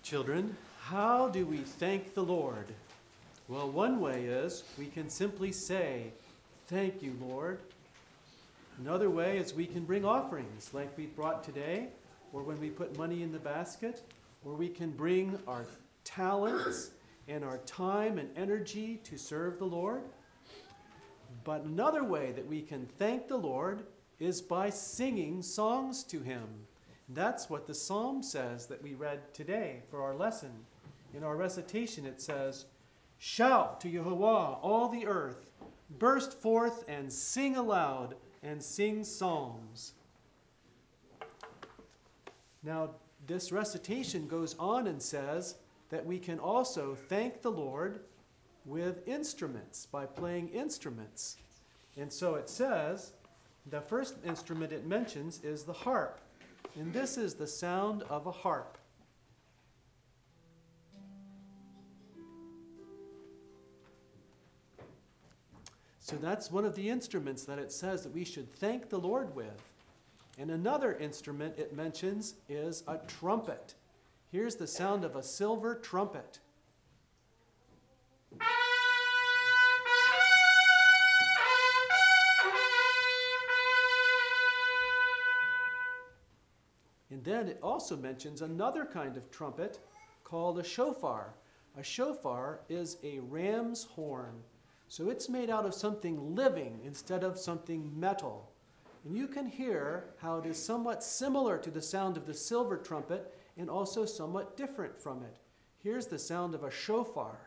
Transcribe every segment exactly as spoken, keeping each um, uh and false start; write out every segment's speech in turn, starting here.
Children, how do we thank the Lord? Well, one way is we can simply say, "Thank you, Lord." Another way is we can bring offerings like we brought today, or when we put money in the basket, or we can bring our talents and our time and energy to serve the Lord. But another way that we can thank the Lord is by singing songs to Him. That's what the psalm says that we read today for our lesson. In our recitation it says, "Shout to Yehovah, all the earth, burst forth and sing aloud and sing psalms." Now, this recitation goes on and says that we can also thank the Lord with instruments, by playing instruments. And so it says, the first instrument it mentions is the harp. And this is the sound of a harp. So that's one of the instruments that it says that we should thank the Lord with. And another instrument it mentions is a trumpet. Here's the sound of a silver trumpet. And then it also mentions another kind of trumpet called a shofar. A shofar is a ram's horn. So it's made out of something living instead of something metal. And you can hear how it is somewhat similar to the sound of the silver trumpet and also somewhat different from it. Here's the sound of a shofar.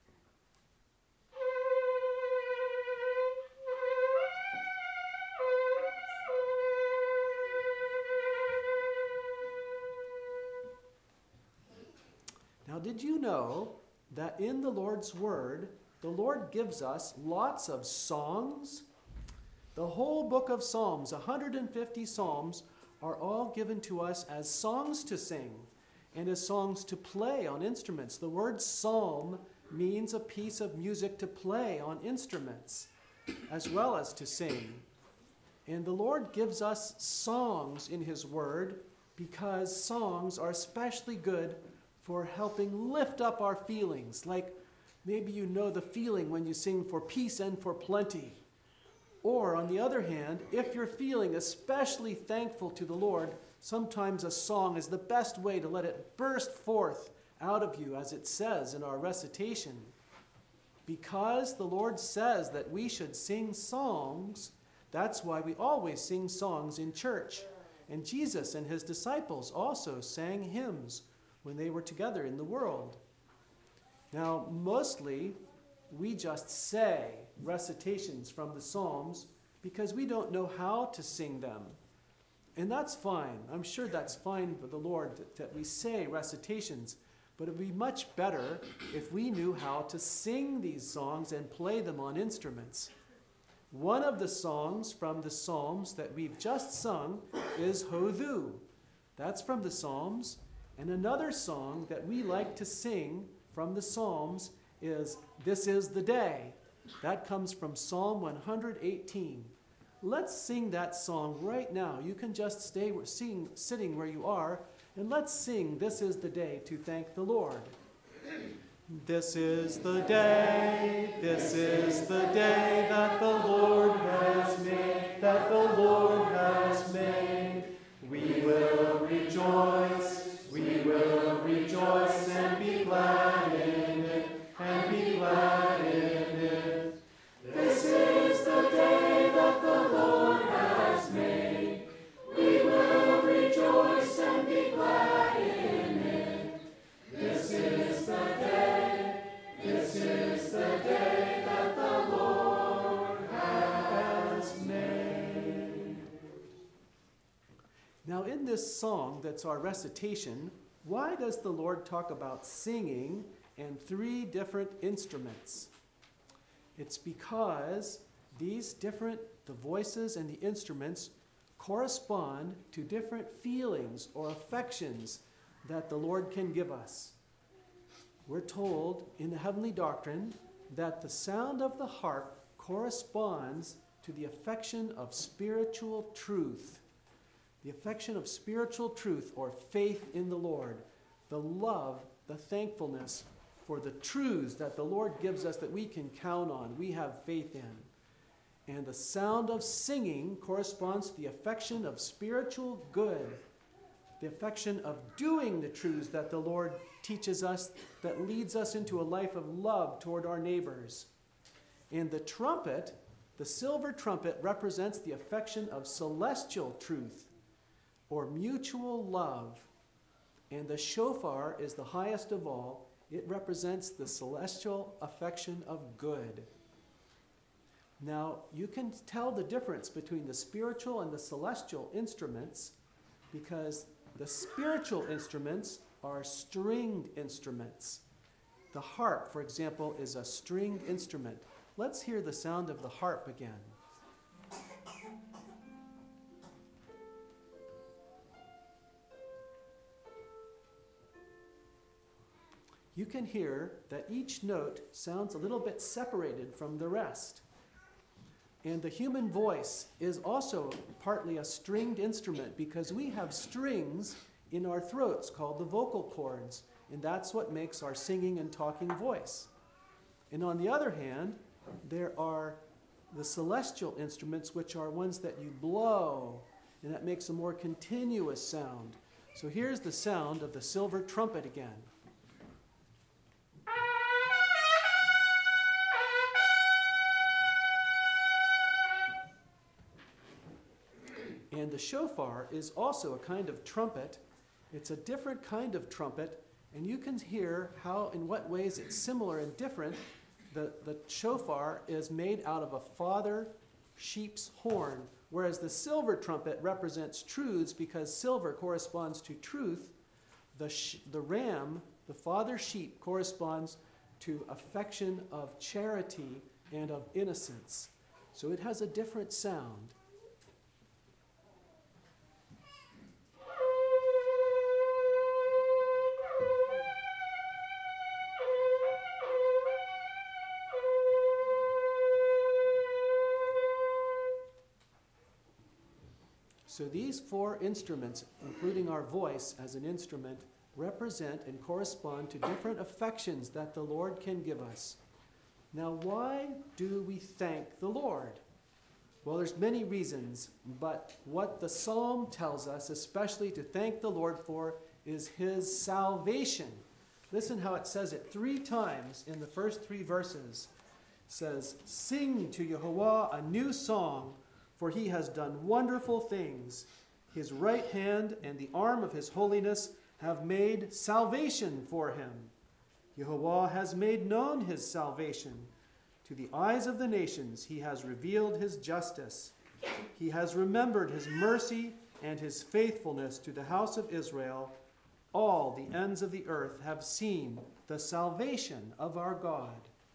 Now, did you know that in the Lord's Word, the Lord gives us lots of songs? The whole book of Psalms, one hundred fifty Psalms, are all given to us as songs to sing and as songs to play on instruments. The word psalm means a piece of music to play on instruments as well as to sing. And the Lord gives us songs in His Word because songs are especially good for helping lift up our feelings. Like maybe you know the feeling when you sing "For Peace and for Plenty." Or on the other hand, if you're feeling especially thankful to the Lord, sometimes a song is the best way to let it burst forth out of you, as it says in our recitation. Because the Lord says that we should sing songs, that's why we always sing songs in church. And Jesus and His disciples also sang hymns when they were together in the world. Now, mostly, we just say recitations from the Psalms because we don't know how to sing them. And that's fine. I'm sure that's fine for the Lord that, that we say recitations, but it would be much better if we knew how to sing these songs and play them on instruments. One of the songs from the Psalms that we've just sung is Hodu. That's from the Psalms. And another song that we like to sing from the Psalms is "This is the Day." That comes from Psalm one hundred eighteen. Let's sing that song right now. You can just stay sing, sitting where you are, and let's sing "This is the Day" to thank the Lord. This is the day, this is the day that the Lord has made, that the Lord has made. We will rejoice, we will rejoice and be glad in it, and be glad in it. This is the day that the Lord has made. We will rejoice and be glad in it. This is the day, this is the day that the Lord has made. Now, in this song that's our recitation, why does the Lord talk about singing and three different instruments? It's because these different, the voices and the instruments, correspond to different feelings or affections that the Lord can give us. We're told in the heavenly doctrine that the sound of the harp corresponds to the affection of spiritual truth. The affection of spiritual truth or faith in the Lord. the love, the thankfulness for the truths that the Lord gives us that we can count on, we have faith in. And the sound of singing corresponds to the affection of spiritual good, the affection of doing the truths that the Lord teaches us, that leads us into a life of love toward our neighbors. And the trumpet, the silver trumpet, represents the affection of celestial truth or mutual love. And the shofar is the highest of all. It represents the celestial affection of good. Now, you can tell the difference between the spiritual and the celestial instruments because the spiritual instruments are stringed instruments. The harp, for example, is a stringed instrument. Let's hear the sound of the harp again. You can hear that each note sounds a little bit separated from the rest. And the human voice is also partly a stringed instrument because we have strings in our throats called the vocal cords, and that's what makes our singing and talking voice. And on the other hand, there are the celestial instruments, which are ones that you blow, and that makes a more continuous sound. So here's the sound of the silver trumpet again. And the shofar is also a kind of trumpet. It's a different kind of trumpet, and you can hear how, in what ways it's similar and different. The, the shofar is made out of a father sheep's horn, whereas the silver trumpet represents truths because silver corresponds to truth. The, sh- the ram, the father sheep, corresponds to affection of charity and of innocence. So it has a different sound. So these four instruments, including our voice as an instrument, represent and correspond to different affections that the Lord can give us. Now, why do we thank the Lord? Well, there's many reasons, but what the psalm tells us, especially to thank the Lord for, is his salvation. Listen how it says it three times in the first three verses. It says, "Sing to Yehovah a new song, for he has done wonderful things. His right hand and the arm of his holiness have made salvation for him. Yehovah has made known his salvation. To the eyes of the nations he has revealed his justice. He has remembered his mercy and his faithfulness to the house of Israel. All the ends of the earth have seen the salvation of our God."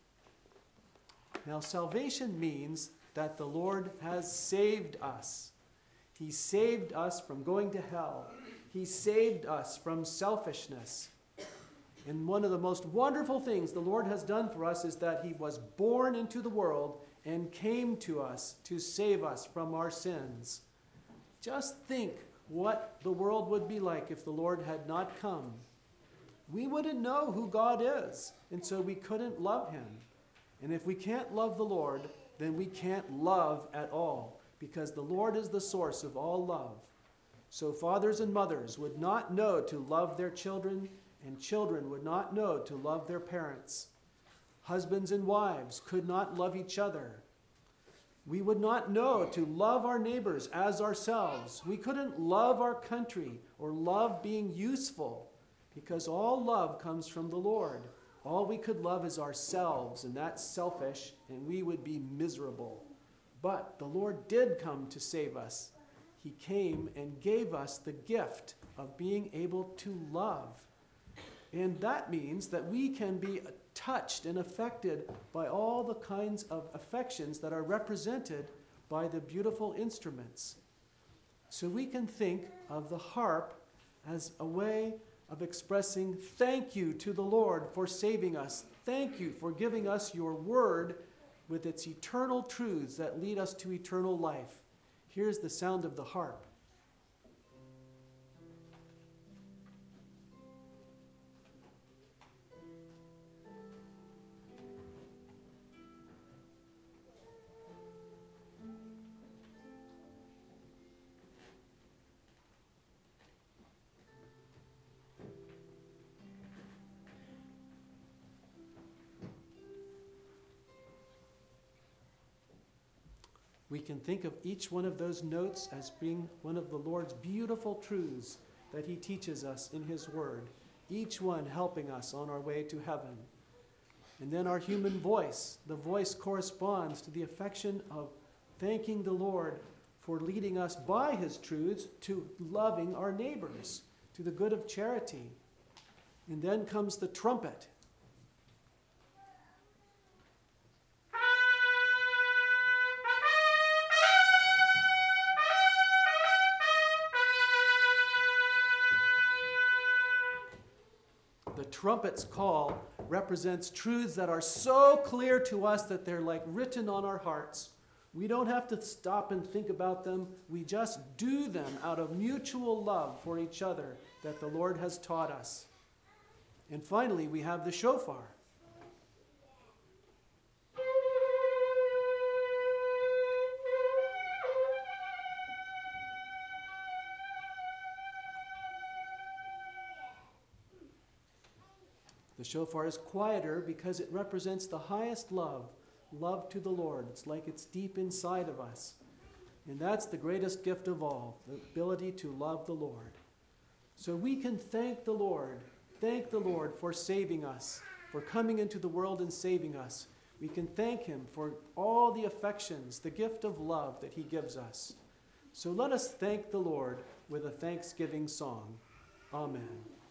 Now, salvation means that the Lord has saved us. He saved us from going to hell. He saved us from selfishness. And one of the most wonderful things the Lord has done for us is that he was born into the world and came to us to save us from our sins. Just think what the world would be like if the Lord had not come. We wouldn't know who God is, and so we couldn't love him. And if we can't love the Lord, then we can't love at all, because the Lord is the source of all love. So fathers and mothers would not know to love their children, and children would not know to love their parents. Husbands and wives could not love each other. We would not know to love our neighbors as ourselves. We couldn't love our country or love being useful, because all love comes from the Lord. All we could love is ourselves, and that's selfish, and we would be miserable. But the Lord did come to save us. He came and gave us the gift of being able to love. And that means that we can be touched and affected by all the kinds of affections that are represented by the beautiful instruments. So we can think of the harp as a way of expressing thank you to the Lord for saving us. Thank you for giving us your word with its eternal truths that lead us to eternal life. Here's the sound of the harp. We can think of each one of those notes as being one of the Lord's beautiful truths that he teaches us in his word, each one helping us on our way to heaven. And then our human voice, the voice corresponds to the affection of thanking the Lord for leading us by his truths to loving our neighbors, to the good of charity. And then comes the trumpet. The trumpet's call represents truths that are so clear to us that they're like written on our hearts. We don't have to stop and think about them. We just do them out of mutual love for each other that the Lord has taught us. And finally, we have the shofar. The shofar is quieter because it represents the highest love, love to the Lord. It's like it's deep inside of us. And that's the greatest gift of all, the ability to love the Lord. So we can thank the Lord, thank the Lord for saving us, for coming into the world and saving us. We can thank him for all the affections, the gift of love that he gives us. So let us thank the Lord with a thanksgiving song. Amen.